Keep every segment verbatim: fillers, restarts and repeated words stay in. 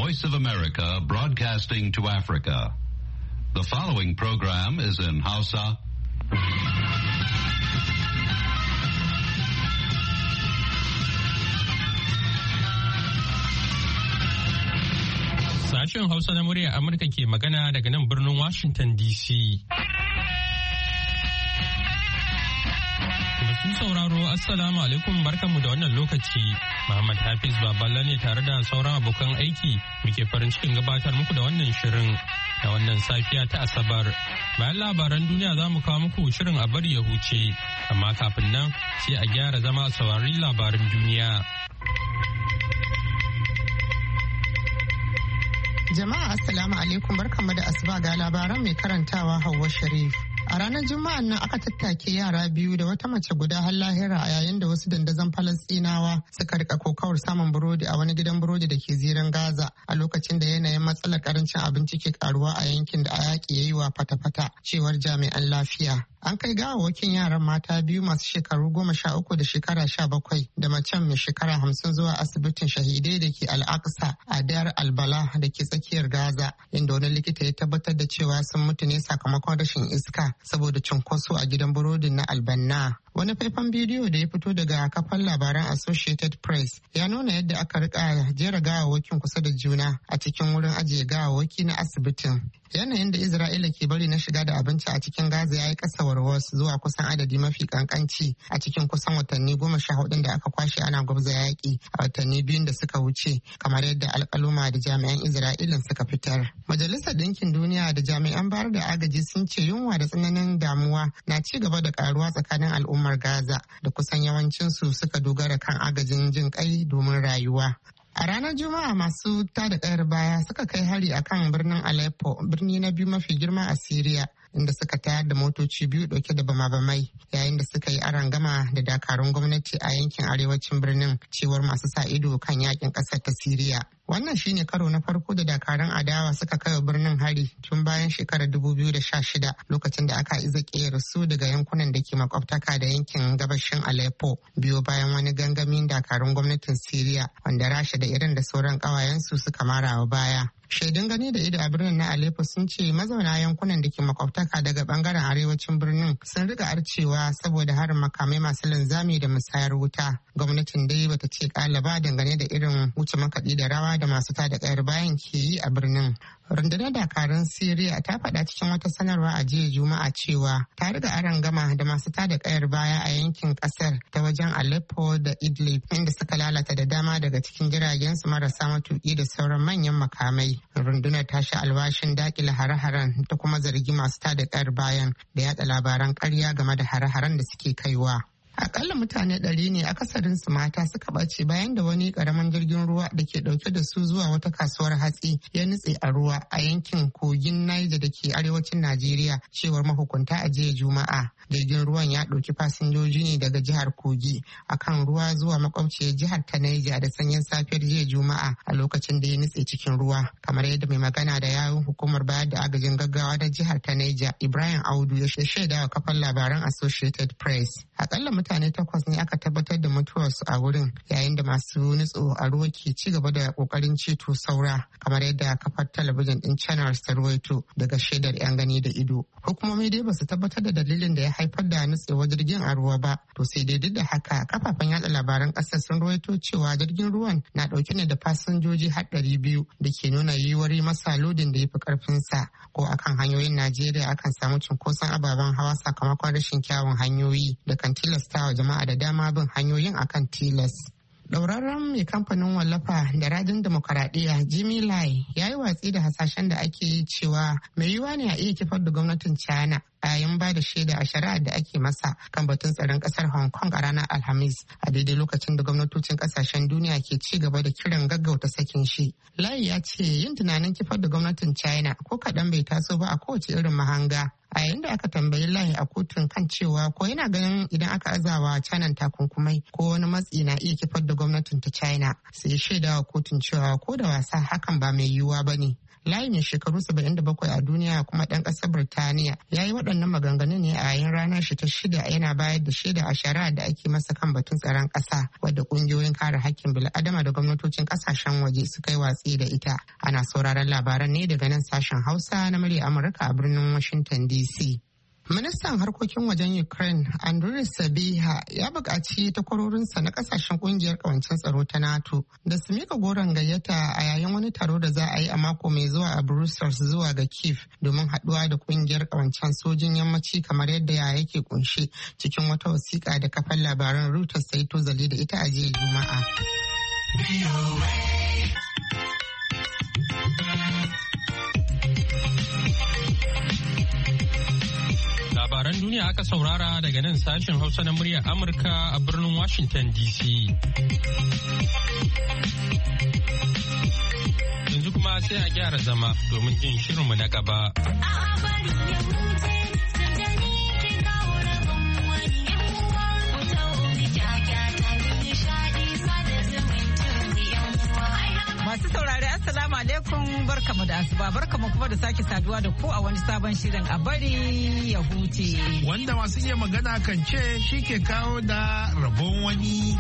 Voice of America broadcasting to Africa. The following program is in Hausa. Sashen Hausa na murya Amurka ke magana daga nan birnin Washington D C. Masu sauraro Assalamu alaikum barkanmu da wannan lokaci. Muhammad Hafiz Baballa ne tare da sauran abokan aiki muke farin cikin gabatar muku da wannan shirin da wannan safiya ta Asabar. Bayan labaran duniya za mu kawo muku shirin a bari ya huce, amma kafin nan sai a gyara zama a saurari labaran duniya. Jama'a Assalamu alaikum barkanmu da asuba ga labaran mai karantawa Hauwa Sharif. A ranar Juma'an nan aka tattake yara biyu da wata mace guda har lahira a yayin da wasu dandazon Falastinawa suka rika kokawar samun burodi a wani gidan burodi da ke zirin Gaza a lokacin da yanayin matsalar karancin abinci ke karuwa a yankin da a yaƙi ya yi wa fata-fata cewar jami'an lafiya. An kai gawawwakin yaran mata biyu masu shekaru goma sha uku da shekara sha bakwai da macen mai shekara hamsin zuwa asibitin shahidai da ke Al-Aqsa a Dar Al-Bala da ke tsakiyar Gaza, inda wani likita ya tabbatar da cewa sun mutu ne sakamakon rashin iska saboda cunkoso a gidan burodin na Albanna. Wani faifan bidiyo da ya fito daga kafan labaran Associated Press ya nuna yadda aka rika jera gawawwakin kusa da juna a cikin wurin ajiye gawawwaki na asibitin. Yanayin da Isra'ila ke bari na shiga da abinci a cikin Gaza ya yi ƙasa warwas zuwa kusan adadi mafi kankanci a cikin kusan watanni goma sha hudun da aka kwashe ana gwabza yaƙi a watanni biyun da suka wuce, kamar yadda alƙaluma da jami'an Isra'ila suka fitar. Majalisar Ɗinkin Duniya da jami'an bayar da agaji sun ce yunwa da tsananin damuwa na ci gaba da karuwa tsakanin al'ummar Gaza da kusan yawancinsu suka dogara kan agajin jin kai domin rayuwa. A ranar Juma'a masu tada kayar baya suka kai hari akan birnin Aleppo, birni na biyu mafi girma a Siriya, inda suka tayar da motoci biyu dauke da bama-bamai yayin da suka yi arangama da dakarun gwamnati a yankin arewacin birnin, cewar masu sa ido kan yakin kasar ta Siriya. Wannan shine karo na farko da dakarun adawa suka kai wa birnin hari tun bayan shekarar dubu biyu da sha shida, lokacin da aka iza kera su daga yankunan da ke makwabtaka da yankin gabashin Aleppo, biyo bayan wani gangamin dakarun gwamnatin Siriya wanda Rasha da Iran da sauran kawayensu suka mara wa baya. Shaidun gani da ido a birnin na Aleppo sun ce mazauna yankunan da ke makwabtaka daga bangaren arewacin birnin sun riga arcewa saboda harin makamai masu linzami da musayar wuta. Gwamnatin dai bata ce kalaba dangane da irin wuce makaɗi da rawa da masu tada kayar bayan ke yi a birnin. Rundunar dakarun Siriya ta faɗa cikin wata sanarwa a jiya Juma'a cewa ta riga arangama da masu tada kayar baya a yankin kasar ta wajen Aleppo da Idlib, inda suka lalata da dama daga cikin jiragen su marasa matuƙi da sauran manyan makamai. Rundunar ta sha alwashin dakile hare-haren ta kuma zargi masu tada kayar bayan da yada labaran ƙarya game da hare-haren da suke kaiwa. Akalla mutane ɗari ne akasarin su mata suka ɓace bayan da wani ƙaramin jirgin ruwa da ke ɗauke da su zuwa wata kasuwar hatsi ya nutse a ruwa a yankin kogin Niger da ke arewacin Najeriya, cewar mahukunta a jiya Juma'a. Jirgin ruwan ya ɗauki fasinjoji ne daga jihar Kogi akan ruwa zuwa makwabciyar jihar ta Niger da sanyin safiyar jiya Juma'a a lokacin da ya nutse cikin ruwa, kamar yadda mai magana da yawun hukumar bayar da agajin gaggawa na jihar ta Niger Ibrahim Audu ya shaida wa kafar labaran Associated Press. Akalla mutane takwas ne aka tabbatar da mutuwarsu a wurin, yayin da masu nutso a ruwa ke ci gaba da kokarin ceto saura, kamar yadda kafar talabijin din Channels ta ruwaito daga shaidar 'yan gani da ido. Hukumomi dai basu tabbatar da dalilin da ya haifar da nutsewar jirgin a ruwa ba, to sai dai duk da haka kafafen yada labaran kasar sun ruwaito cewa jirgin ruwan na dauke ne da fasinjoji har ɗari biyu da ke nuna yiwuwar masa lodin da ya fi karfinsa, ko akan hanyoyin Najeriya akan samu cunkoson ababen hawa sakamakon rashin kyawun hanyoyi da kan tilastawa jama'a da dama bin hanyoyin akan tilas. Ɗaurarren mai kamfanin wallafa da rajin demokaradiyya Jimmy Lai ya yi watsi da hasashen da ake yi cewa mai yiwuwa ne a iya kifar da gwamnatin China a yayin ba da shaida a shari'ar da ake masa kan batun tsaron kasar Hong Kong a ranar Alhamis, a daidai lokacin da gwamnatocin kasashen duniya ke ci gaba da kiran gaggauta sakin shi. Lai ya ce yin tunanin kifar da gwamnatin China ko kaɗan bai taso ba a kowace irin mahanga. A yayin da aka tambayi Lai a kotun kan cewa ko yana ganin idan aka azawa China takunkumai ko wani matsi na iya kifar da gwamnatin ta China, sai shaidawa kotun cewa ko da wasa hakan ba mai yiwuwa ba ne. Layi mai shekaru saba'in da bakwai a duniya kuma ɗan ƙasar Birtaniya ya yi waɗannan maganganu ne a yayin ranar shi ta shida yana bayar da shaida a shari'a da ake masa kan batun tsaron ƙasa wadda ƙungiyoyin kare hakkin bil'adama da gwamnatocin ƙasashen waje suka yi watsi da ita. Ana sauraron labaran ne daga nan sashen Hausa na murya Amurka a birnin Washington D C. Ministan harkokin wajen Ukraine, Andriy Sybiha, ya buƙaci takwarorinsa na ƙasashen ƙungiyar ƙawancin tsaro ta NATO da su mika goron gayyata a yayin wani taro da za a yi a mako mai zuwa a Brussels zuwa ga Kyiv domin haɗuwa da ƙungiyar ƙawancen sojin yammaci kamar yadda ya yake kunshe cikin wata wasiƙa da kafan labaran Reuters sai tozali da ita a jiya Juma'a. Labaran duniya aka saurara daga nan sashen Hausa na muryar Amurka a birnin Washington D C. Yanzu kuma sai a gyara zama domin jin shirinmu na gaba. Masu saurari Assalamu alaikum barkamu da asuba barkamu kuma da sake saduwa da ku a wani sabon shirin a bari ya huce. Wanda masu iya magana kan ce shi ke kawo da rabon wani.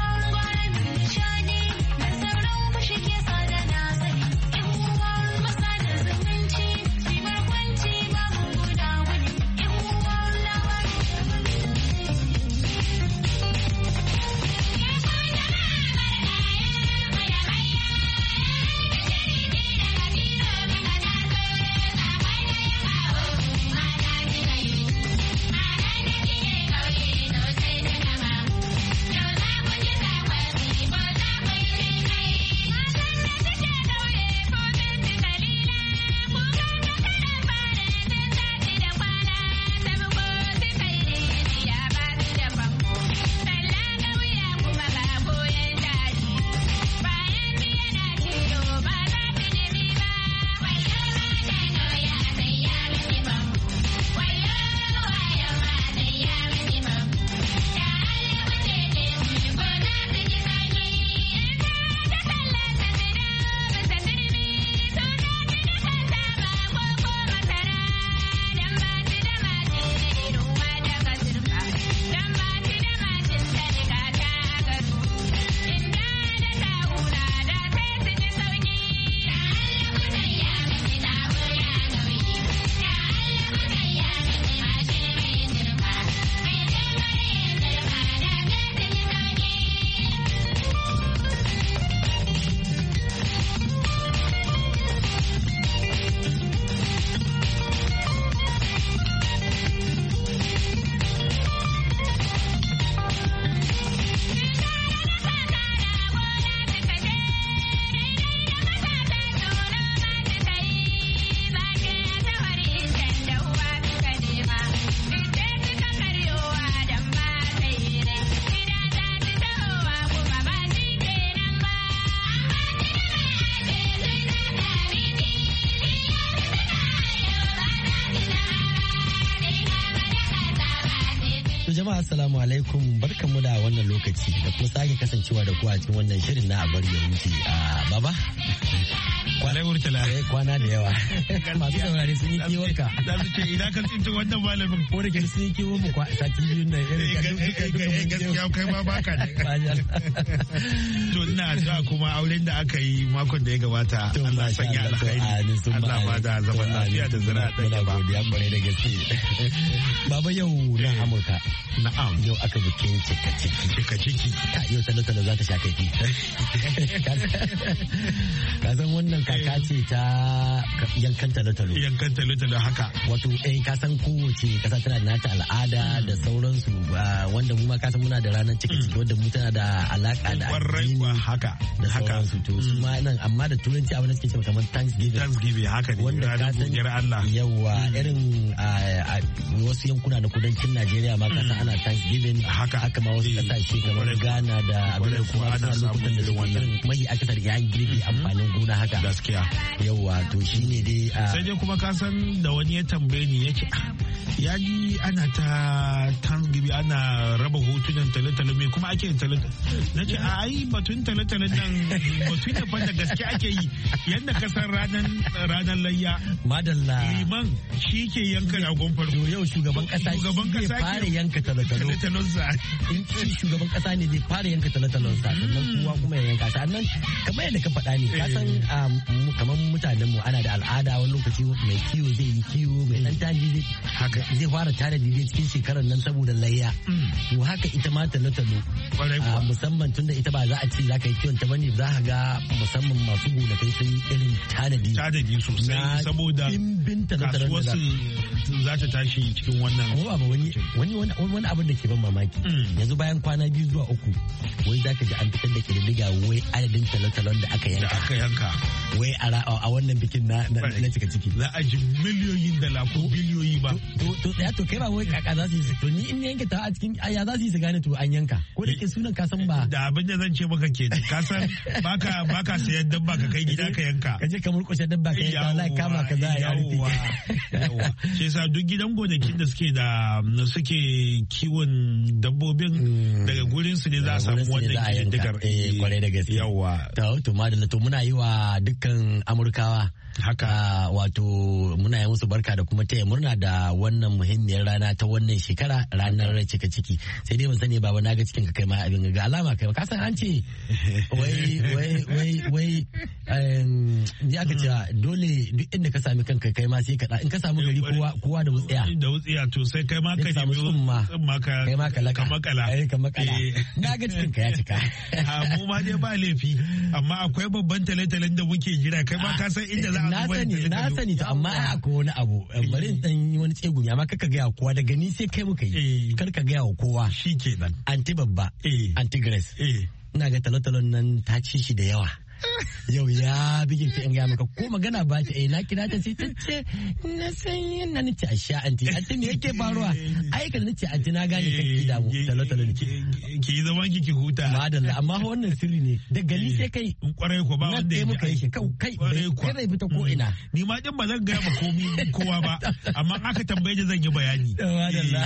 Jama'a assalamu alaikum barkamu da wannan lokaci da kuma sake kasancewa da ku a cikin wannan shirin na abar ya wuce a baba. Kwalai wurtala. Kwana da yawa. Masu saurare sun yi kiwon ka. Za su ce idan ka tsinci wannan malamin. Ko da ke sun yi kiwon mu kwa sati biyun nan irin ka duka duka mun gaskiya kai ma baka ne. To ina sa kuma auren da aka yi makon da ya gabata. Allah sanya alkhairi. Allah ba da zaman lafiya da zira da muna godiya kwarai da gaske. Baba yau na Amurka. Na'am. Yau aka bikin cika ciki. Cika ciki. Ta yau talo-talo za ta sha kai. Ka san wannan kaka ce ta yankan talo-talo. Yankan talo-talo haka. Wato eh ka san kowace kasa tana da nata al'ada da sauransu wanda mu ma ka san muna da ranar cika ciki wanda mu tana da alaka da addini haka da sauransu to su ma nan amma da turanci abin da suke cewa kamar Thanksgiving. Thanksgiving haka ne. Wanda ka san Allah. Yawa irin wasu yankuna na kudancin Najeriya ma ka san ana Thanksgiving haka ma wasu kasashe kamar Ghana da abin da kuma ana lokutan da suke mai akasar yayin girbi amfanin gona haka gaskiya yawa to shine dai sai dai kuma ka san da wani ya tambaye ni yace ya ji ana ta Thanksgiving ana raba hotunan tale-tale me kuma ake tale-tale nace a ai batun tale-tale nan batun da fanda gaske ake yi yanda ka san ranar ranar layya madalla liman shi ke yanka ragon farko yau shugaban kasa shugaban kasa fara yanka tale-tale in ci shugaban kasa ne zai fara yanka tale-talen sa sannan kowa kuma ya yanka sannan kamar yadda ka faɗa ne ka san kamar mutanen mu ana da al'ada wani lokaci mai kiwo zai yi kiwo mai dan tanadi haka zai fara tanadi zai cikin shekarar nan saboda layya to haka ita ma tale-tale musamman tunda ita ba za a ce za ka yi kiwon ta bane za ka ga musamman masu gonakai sun irin tanadi tanadi sosai saboda kasuwarsu za ta tashi cikin wannan wani wani wani abin da ke ban mamaki yanzu bayan kwana biyu zuwa uku wai za ka ji an fitar da kididdiga wai adadin talotalon da aka yanka aka yanka wai a wannan bikin na cika ciki za a ji miliyoyin dala ko biliyoyi ba to ya to kai ba wai kaka za su yi to ni in yanka ta a cikin aya za su yi su gane to an yanka ko da ke sunan ka san ba da abin da zan ce maka ke ka san baka baka sayan dabba ka kai gida ka yanka ka je ka murƙushe dabba ka yanka wallahi kama ka za a yi yawa shi yasa duk gidan gonakin da suke da suke kiwon dabbobin daga gurin su ne za a samu wannan kididdigar kwarai da gaske yawa to madalla to muna yi wa dukkan amurkawa haka wato muna yi musu barka da kuma taya murna da wannan muhimmiyar rana ta wannan shekara ranar cika ciki sai dai ban sani baba na ga cikin ka kai ma abin ga alama kai ka san an ce wai wai wai wai ji aka ce dole duk inda ka sami kanka kai ma sai ka in ka samu gari kowa kowa da wutsiya da wutsiya to sai kai ma ka nemi tsumma kai ma ka laka makala ka makala na ga cikin ka ya cika mu ma dai ba laifi amma akwai babban tale-talen da muke jira kai ma ka san inda za a na sani na sani to amma akwai wani abu bari in dan yi wani tsegumi amma kaka gaya kowa daga ni sai kai muka yi kar ka gaya wa kowa shikenan anti babba anti grace ina ga talotalon nan ta ci shi da yawa yau ya bigin ta in gaya maka ko magana ba ta eh na kira ta sai ta ce na san yana nace a sha anti anti me yake faruwa ai ka nace anti na gane kake da mu talotalo ne ki yi zaman ki ki huta madalla amma wannan sirri ne da gani sai kai kwarai ko ba wanda ya muka yi kai kai kai zai fita ko ina ni ma din ba zan gaya ba komai kowa ba amma aka tambaye ni zan yi bayani madalla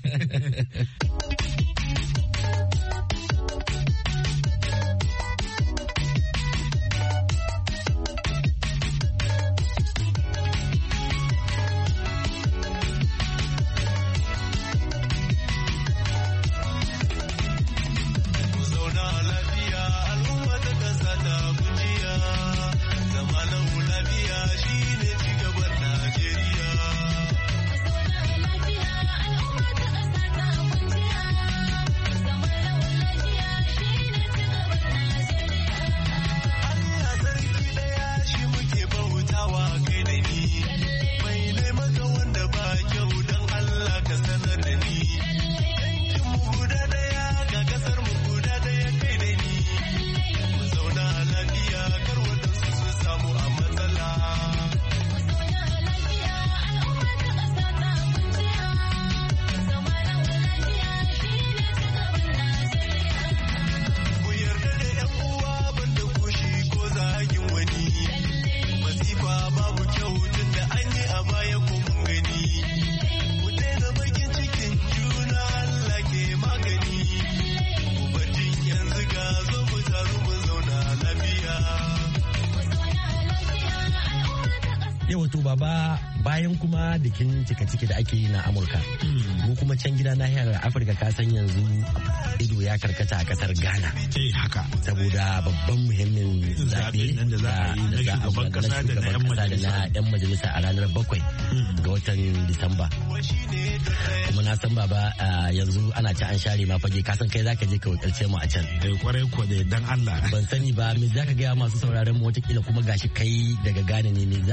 wato baba bayan kuma bikin cika ciki da ake yi na Amurka mu kuma can gida nahiyar Afirka ka san yanzu ido ya karkata a kasar Ghana eh haka saboda babban muhimmin zaɓe da za a yi na shugaban kasa da na yan majalisa a ranar bakwai ga watan Disamba kuma na san baba yanzu ana ci an share ma fage ka san kai zaka je ka wakilce mu a can eh kwarai ko da dan Allah ban sani ba me zaka ga masu sauraron mu wata kila kuma gashi kai daga Ghana ne me zaka ga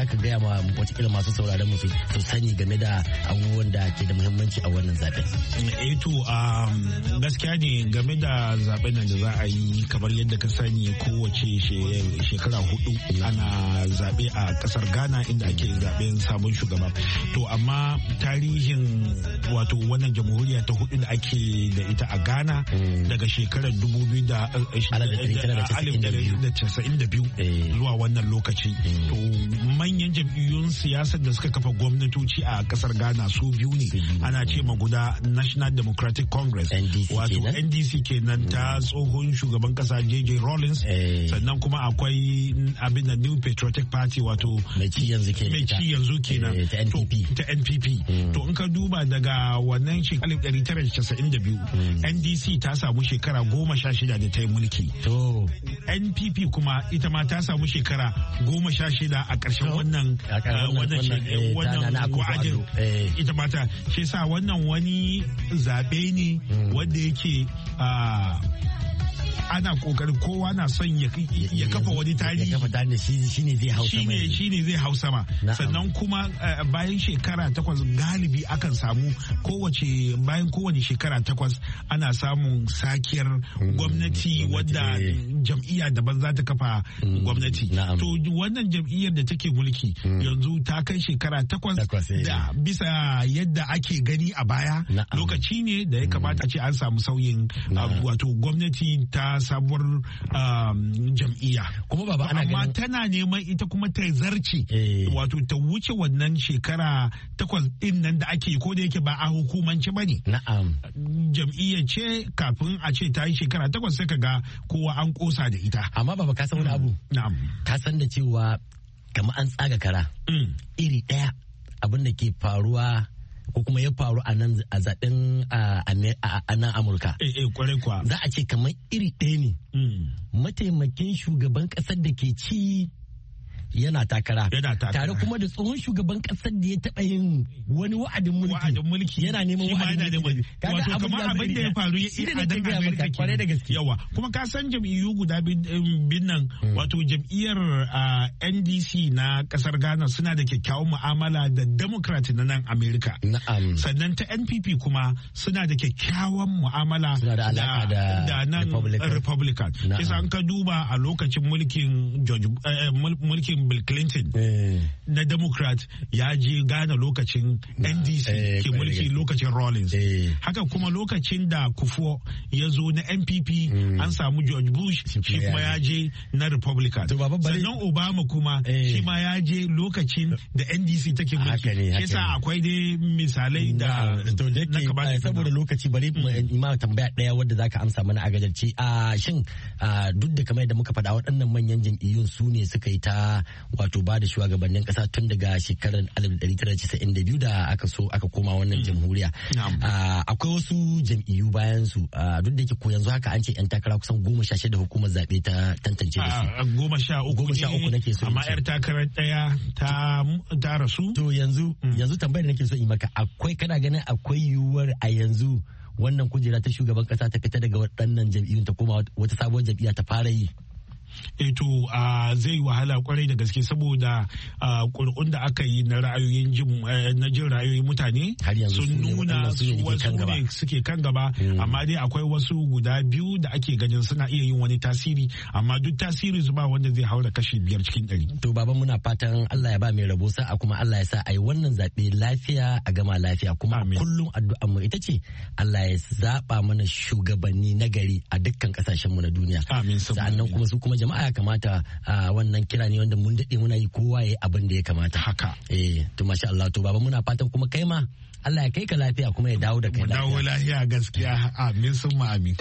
ma wata masu sauraron mu su sani game da abubuwan da ke da muhimmanci a wannan zaben. Eh to gaskiya ne game da zaben nan da za a yi kamar yadda ka sani kowace shekara hudu ana zabe a kasar Ghana inda ake zaben sabon shugaba. To amma tarihin wato wannan jamhuriya ta hudu da ake da ita a Ghana daga shekarar dubu biyu da casa'in da biyu zuwa wannan lokaci. To manyan jam'iyyun siyasar da suka kafa gwamnatoci a kasar Ghana su biyu ne. Ana ce ma guda National Democratic Congress wato N D C kenan ta tsohon shugaban kasa J J Rawlings, sannan kuma akwai abin da New Patriotic Party wato mai ci yanzu kenan ta N P P. To in ka duba daga wannan shekarar alif ɗari tara da casa'in da biyu N D C ta samu shekara goma sha shida da ta yi mulki. N P P kuma ita ma ta samu shekara goma sha shida a ƙarshen wannan wannan wa'adin ita ma ta shi sa wannan wani zaɓe ne wanda yake ana kokarin kowa na son ya kafa wani tarihi shine zai hau sama shine zai hau sama sannan kuma bayan shekara takwas galibi akan samu kowace bayan kowane shekara takwas ana samun sakiyar gwamnati wadda jam'iyya daban za ta kafa gwamnati. To wannan jam'iyyar da take mulki yanzu ta kai shekara takwas da bisa yadda ake gani a baya lokaci ne da ya kamata a ce an samu sauyin wato gwamnati ta sabuwar jam'iyya kuma baba ana amma tana neman ita kuma ta zarce wato ta wuce wannan shekara takwas din nan da ake ko da yake ba a hukumance bane. Na'am. Jam'iyya ce kafin a ce ta yi shekara takwas sai kaga kowa an kosa da ita. Amma baba ka san wani abu? Na'am. Ka san da cewa kamar an tsaga kara iri daya abin da ke faruwa ko kuma ya faru a nan a zaben a nan Amurka. Eh eh kwarai kwa. Za a ce kamar iri ɗaya ne. Mataimakin shugaban ƙasar da ke ci yana takara. Yana takara. Tare kuma da tsohon shugaban ƙasar da ya taɓa yin wani wa'adin mulki. Wa'adin mulki. Yana neman wa'adin mulki. Wato kamar abin da ya faru ya a dan Amerika kwarai da gaske. Yawa kuma ka san jam'iyyu guda bin nan wato jam'iyyar N D C na ƙasar Ghana suna da kyakkyawan mu'amala da Democrat na nan Amerika. Na'am. Sannan ta N P P kuma suna da kyakkyawan mu'amala da nan Republican. Kisa an ka duba a lokacin mulkin mulkin Bill Clinton na Democrat ya je Ghana lokacin N D C ke mulki lokacin Rawlings. Haka kuma lokacin da Kufuor ya zo na N P P an samu George Bush shi kuma ya je na Republican. Sannan Obama kuma shi ma ya je lokacin da N D C take mulki. Shi sa akwai dai misalai da na kamata. Saboda lokaci bari ma tambaya daya wadda zaka amsa mana a gajarce. Shin duk da kamar yadda muka faɗa waɗannan manyan jam'iyyun su ne suka yi ta wato ba da shugabannin kasa tun daga shekarar alif ɗari tara casa'in da biyu da aka so aka koma wannan jamhuriya. Akwai wasu jam'iyyu bayan su duk da yake ko yanzu haka an ce yan takara kusan goma sha shida hukumar zaɓe ta tantance da su. Goma sha uku goma sha uku nake so. Amma yar takarar ɗaya ta ta rasu. To yanzu yanzu tambayar nake so in maka akwai kana ganin akwai yiwuwar a yanzu wannan kujera ta shugaban kasa ta fita daga waɗannan jam'iyyun ta koma wata sabuwar jam'iyya ta fara yi? Eto zai wahala kwarai da gaske saboda ƙuri'un da aka yi na ra'ayoyin na jin ra'ayoyin mutane sun nuna wasu ne suke kan gaba amma dai akwai wasu guda biyu da ake ganin suna iya yin wani tasiri amma duk tasiri su ba wanda zai haura kashi biyar cikin ɗari. To baban muna fatan Allah ya ba mai rabo sa'a kuma Allah ya sa a yi wannan zaɓe lafiya a gama lafiya kuma kullum addu'ar mu ita ce Allah ya zaɓa mana shugabanni na gari a dukkan ƙasashen mu na duniya. Amin. Sa'annan kuma su kuma jama'a ya kamata a wannan kira ne wanda mun daɗe muna yi kowa ya abin da ya kamata haka eh to masha Allah to baba muna fatan kuma kai ma Allah ya kai ka lafiya kuma ya dawo da kai lafiya dawo lafiya gaskiya amin summa amin.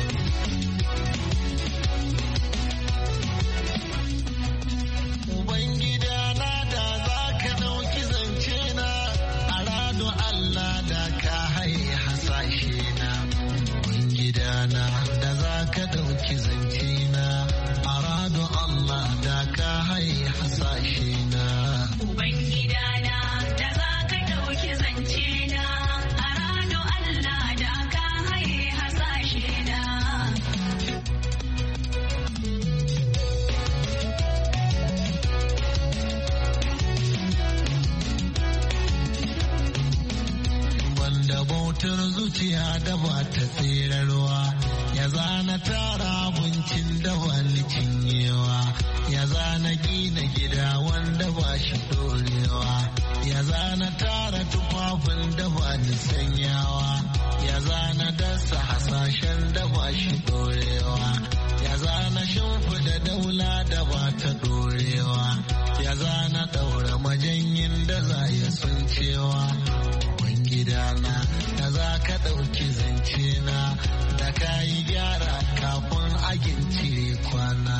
zuciya da ba ta tserarwa, ya zana tara abincin da ba ni cinyewa, ya zana gina gida wanda ba shi dorewa, ya zana tara tufafin da ba ni sanyawa, ya zana dasa hasashen da ba shi dorewa, ya zana shimfida daula da ba ta dorewa, ya zana daura majanyin da za ya sun cewa. Gidana da za ka ɗauki zance na da ka yi gyara kafin agin cire kwana.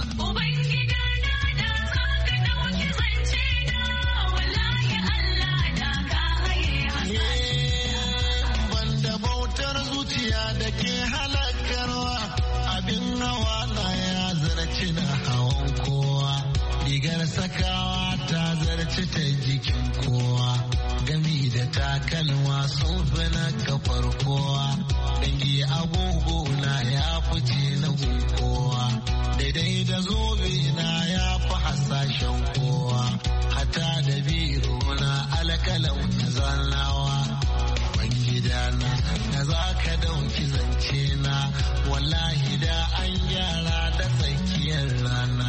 Banda bautar zuciya da ke halakarwa abin hawa na ya zarci na hawan kowa. Rigar sakawa ta zarci ta jikin kowa. Gami da takalma sun fi na kafar kowa, dangi agogo na ya fice na kowa, daidai da zobe na ya fi hasashen kowa, hata da biro na alkalau na zannawa. Gidana da za ka dauki zance na, wallahi da an gyara da tsakiyar rana.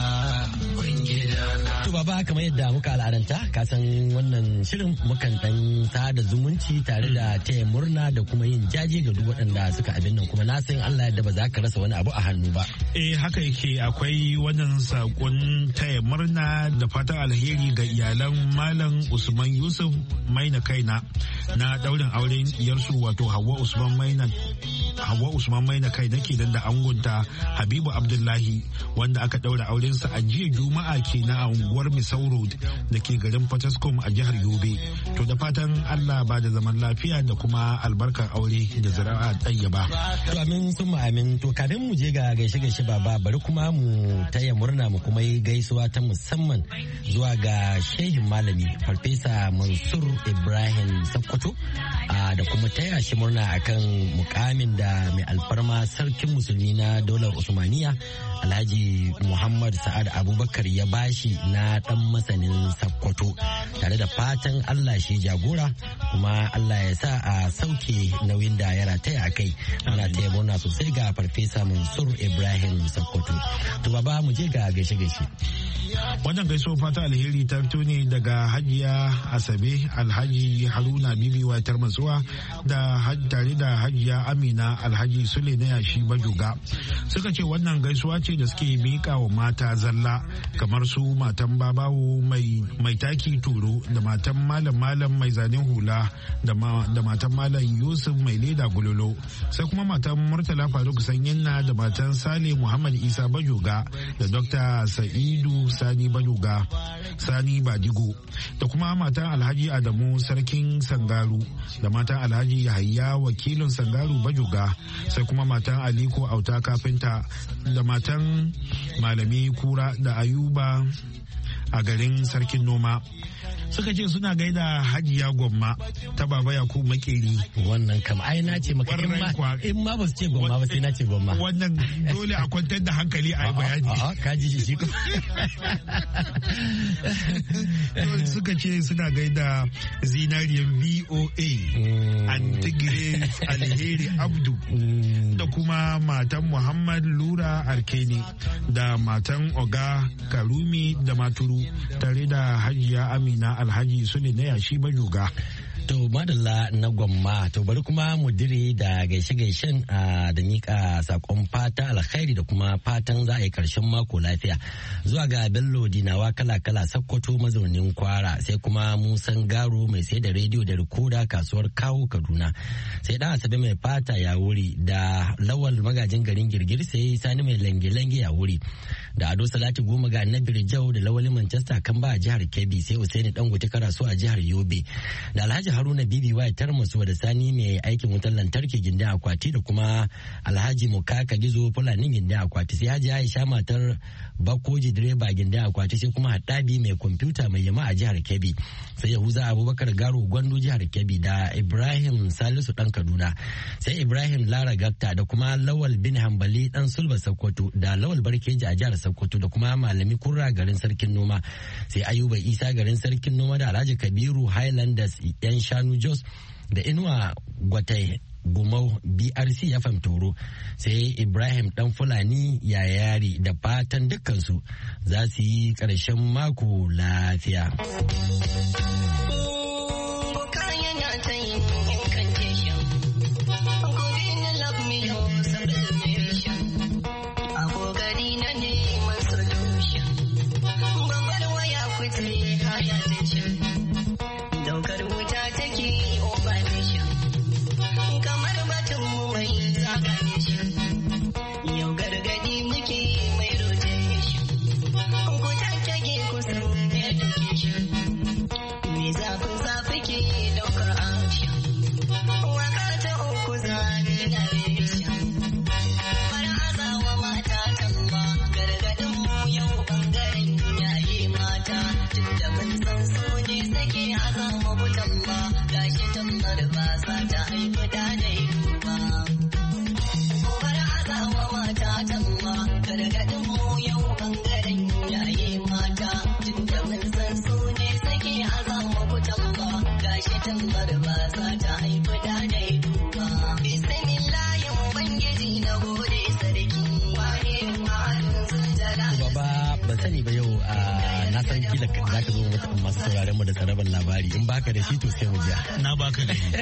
To baba, kamar yadda muka al'adanta ka san wannan shirin mukan dan sada zumunci tare da taya murna da kuma yin jaje ga duk waɗanda suka abin nan, kuma na san Allah yadda ba za ka rasa wani abu a hannu ba. Eh haka yake, akwai wannan sakon taya murna da fatan alheri ga iyalan Malam Usman Yusuf Maina Kaina na daurin auren iyarsu wato Hauwa Usman Maina Hauwa Usman Maina Kaina kenan da angonta Habibu Abdullahi wanda aka daura aurensa a jiya Juma'a kenan a unguwar Misau Road da ke garin Fataskum a jihar Yobe. To da fatan Allah ba da zaman lafiya da kuma albarkar aure da zira'a ɗayyaba. To amin sun amin. To kafin mu je ga gaishe gaishe baba, bari kuma mu taya murna mu kuma yi gaisuwa ta musamman zuwa ga shehin malami Farfesa Mansur Ibrahim Sakkwato da kuma taya shi murna akan mukamin da mai alfarma sarkin musulmi na daular Usmaniya Alhaji Muhammad Sa'ad Abubakar ya bashi na dan masanin Sakkwato, tare da fatan Allah shi jagora kuma Allah ya sa a sauke nauyin da ya rataya a kai. Muna taya murna sosai ga Farfesa Mansur Ibrahim Sakkwato. To baba, mu je ga gaishe gaishe. Wannan gaisuwar fata alheri ta fito ne daga Hajiya Asabe Alhaji Haruna Bibi Watar Matsuwa da tare da Hajiya Amina Alhaji Sule na Yashi Bajuga. Suka ce wannan gaisuwa ce da suke miƙa wa mata zalla, kamar su matan babawo mai mai taki turo da matan malam malam mai zanen hula da matan malam Yusuf mai leda gulolo, sai kuma matan Murtala Faruk Sanyinna da matan Sale Muhammad Isa Bajuga da Dr. Sa'idu Sani Bajuga Sani Badigo da kuma matan Alhaji Adamu Sarkin Sangaru da matan Alhaji Yahaya Wakilin Sangaru Bajuga, sai kuma matan Aliko Auta Kafinta da matan Malami Kura da Ayuba a garin Sarkin Noma. Suka ce suna gaida Hajiya Gwamma ta Baba Yakubu Makeri. Wannan kam ai na ce maka in ma ba su ce Gwamma ba sai na ce Gwamma. Wannan dole a kwantar da hankali a yi bayani. A'a ka ji shi kuma. Suka ce suna gaida zinariyar V O A Antigire Alheri Abdu da kuma matan Muhammad Lura Arkeni da matan Oga Karumi da Maturu tare da Hajiya Amina Alhaji Sule na Yashi Bajuga. To madalla na Gwamma, to bari kuma mu dire da gaishe-gaishen da nika sakon fata alkhairi da kuma fatan za a yi karshen mako lafiya zuwa ga Bello Dinawa kala-kala Sokoto mazaunin Kwara, sai kuma Musan Garo mai sai da rediyo da rikoda kasuwar Kawo Kaduna, sai dan Asabe mai fata ya wuri da Lawal magajin garin Girgir, sai Sani mai lange-lange ya wuri da Ado Salati Goma ga Annabi Jau da Lawali Manchester kan ba a jihar Kebbi, sai Usaini Dangote Karasu a jihar Yobe da Alhaji Haruna Bibi Wai Tarmusu da Sani mai aikin wutar lantarki gindin akwati da kuma Alhaji Mukaka Gizo Fulani gindin akwati, sai Haji Aisha matar Bakoji direba gindin akwati, sai kuma Haddabi mai kwamfuta mai yama a jihar Kebbi, sai Yahuza Abubakar Garo Gwandu jihar Kebbi da Ibrahim Salisu dan Kaduna, sai Ibrahim Lara Gakta da kuma Lawal bin Hambali dan Sulba Sokoto da Lawal Barkeji a jihar Sokoto da kuma Malami Kurra garin Sarkin Noma, sai Ayuba Isa garin Sarkin Noma da Alhaji Kabiru Highlanders yan shanu Jos da Inuwa Gwatai Gumau B R C F M Toro, sai Ibrahim Dan Fulani Yayari, da fatan dukkansu za su yi ƙarshen mako lafiya. Masu sauraren mu da tsaraban labari, in baka da shi to sai mu jiya. Na baka da shi.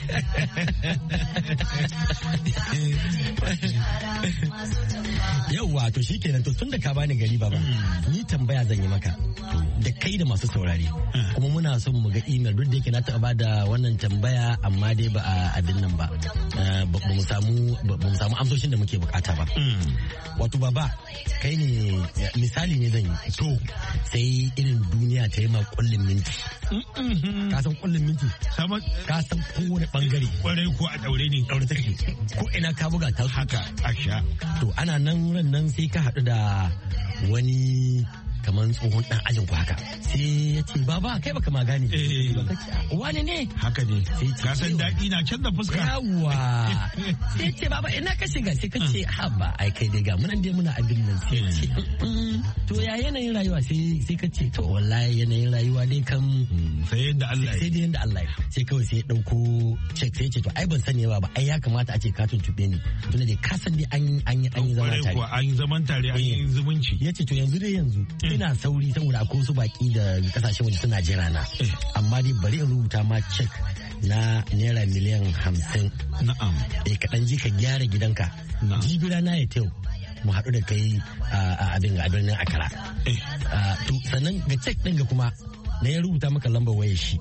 Yauwa to shi kenan, to tun da ka bani gari baba, ni tambaya zan yi maka da kai da masu saurare, kuma muna son mu ga email, duk da yake na taɓa bada wannan tambaya amma dai ba a abin nan ba, ba mu samu ba mu samu amsoshin da muke bukata ba. Wato baba, kai ne misali ne zan yi, to sai irin duniya ta yi ma kullin minti. Ka san kullin minti? Ka san kowane bangare. Kwarai ko a daure ne. Daure take. Ko ina ka buga ta haka a sha. To ana nan ran nan sai ka haɗu da wani kamar tsohon dan ajin ku haka, sai ya ce baba kai baka ma gane. Wani ne? Haka ne. Ka san daɗi na canza fuska. Yawwa. Sai ce baba ina ka shiga, sai ka ce haba ai kai dai ga munan dai muna abin nan, sai ce to ya yanayin rayuwa, sai sai ka ce to wallahi yanayin rayuwa dai kam sai yanda Allah ya. Sai dai yanda Allah ya. Sai kawai sai ya dauko check, sai ya ce to ai ban sani ba ai ya kamata a ce ka tuntube ni tunda dai ka san dai an an yi an yi zaman tare. An yi zaman tare, an yi zumunci. Yace to yanzu dai yanzu ina sauri saboda akwai wasu baki da kasashen waje suna jira na, amma dai bari in rubuta ma cek na naira miliyan hamsin. Na'am. Eh kaɗan ji ka gyara gidanka. Jibi rana ya tau mu haɗu da kai a abin a birnin Accra. To sannan ga cek ɗin ga kuma na ya rubuta maka lambar wayar shi.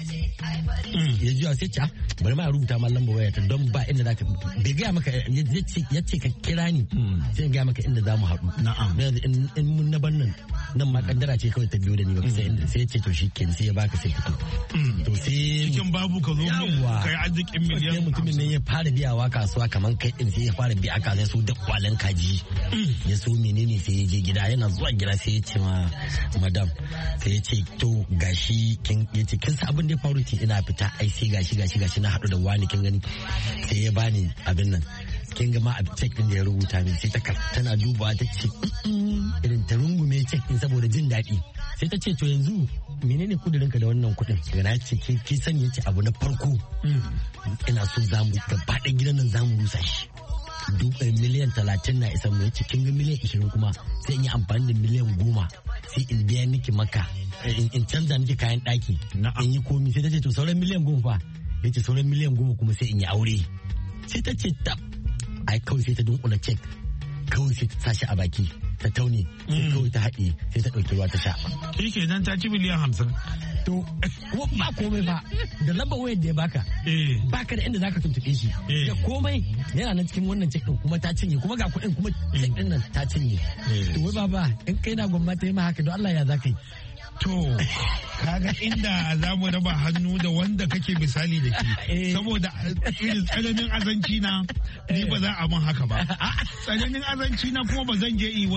Ya ji sai ce bari ma rubuta ma lambar wayar ta don ba inda zaka bai gaya maka, ya ce ka kira ni sai in gaya maka inda za mu haɗu. Na'am. In mun na bannan nan ma kaddara ce kawai ta biyo da ni ba sai sai ce to shikenan sai ya baka sai fito. To sai cikin babu ka zo kai arzikin miliyan. Sai mutumin nan ya fara biyawa kasuwa kaman kai din, sai ya fara biya ka sai su da kwalan kaji. Ya so menene sai ya je gida, yana zuwa gida sai ya ce ma madam, sai ya ce to gashi kin yace kin sa abin da ya faru ki ina fita ai sai gashi gashi gashi na haɗu da wani kin gani, sai ya bani abin nan kin ga ma a check din da ya rubuta min, sai ta tana dubawa ta ce irin ta rungume check din saboda jin daɗi, sai ta ce to yanzu menene kudirinka da wannan kuɗin? Gana ce ki sani yace abu na farko ina so zamu gaba ɗaya gidan nan zamu rusa shi, miliyan talatin na isa mu, yace kin ga miliyan ishirin kuma sai in yi amfani da miliyan goma sai in biya miki maka in canza miki kayan ɗaki in yi komi. Sai ta ce to sauran miliyan goma fa? Yace sauran miliyan goma kuma sai in yi aure. Sai ta ce tab, ai kawai sai ta dunkula cek, kawai sai ta sashi a baki ta taune, sai kawai ta haɗe sai ta ɗauki ruwa ta sha. Shi ke nan ta ci miliyan hamsin. To ba komai ba, da lambar wayar da ya baka baka da inda zaka tuntuɓe shi da komai yana nan cikin wannan cek ɗin kuma ta cinye, kuma ga kuɗin kuma cek ɗin nan ta cinye. To wai baba in kai na gwamnati yi ma haka don Allah ya za ka yi? To, kaga inda za mu raba hannu da wanda kake misali da ke, saboda irin tsananin azanci na ni ba za a mun haka ba. Tsananin azanci na kuma ba zan je yi wani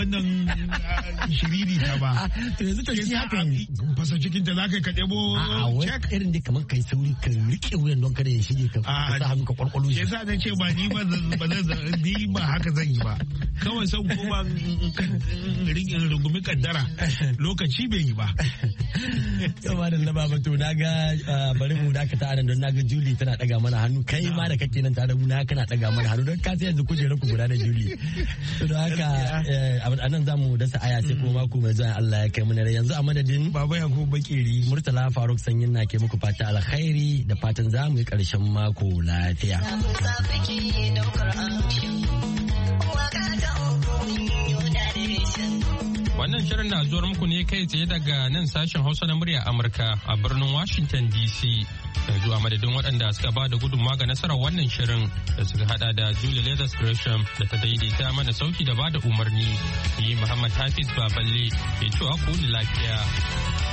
wannan shiriri ta ba. To yanzu to shi haka fasa cikin ta zaka ka debo check irin da kamar kai sauri ka rike wuyan don kada ya shige ka sa hannu ka kwalkwalo shi. Yasa na ce ba ni ba ba ni ba haka zan yi ba. Kawai san kuma rigin rungumi kaddara lokaci bai yi ba. Yawa da na baba to naga bari mu dakata anan don naga Julie tana daga mana hannu kai ma da kake nan tare mu na kana daga mana hannu don ka sai yanzu kujerar ku guda da Julie. To da haka anan zamu dasa aya sai kuma mako mai zuwa Allah ya kai mu ne yanzu a madadin Baba Yakubu Bakeri Murtala Faruk Sanyin na ke muku fata alkhairi da fatan zamu yi karshen mako lafiya. Wannan shirin na zuwar muku ne kai tsaye daga nan sashen Hausa na murya Amurka a birnin Washington D C. Yanzu a madadin waɗanda suka ba da gudunmawa ga nasarar wannan shirin da suka hada da Julie Leathers Gresham da ta daidaita mana sauki da ba da umarni. Ni Muhammad Hafiz Baballe ke cewa ku lafiya.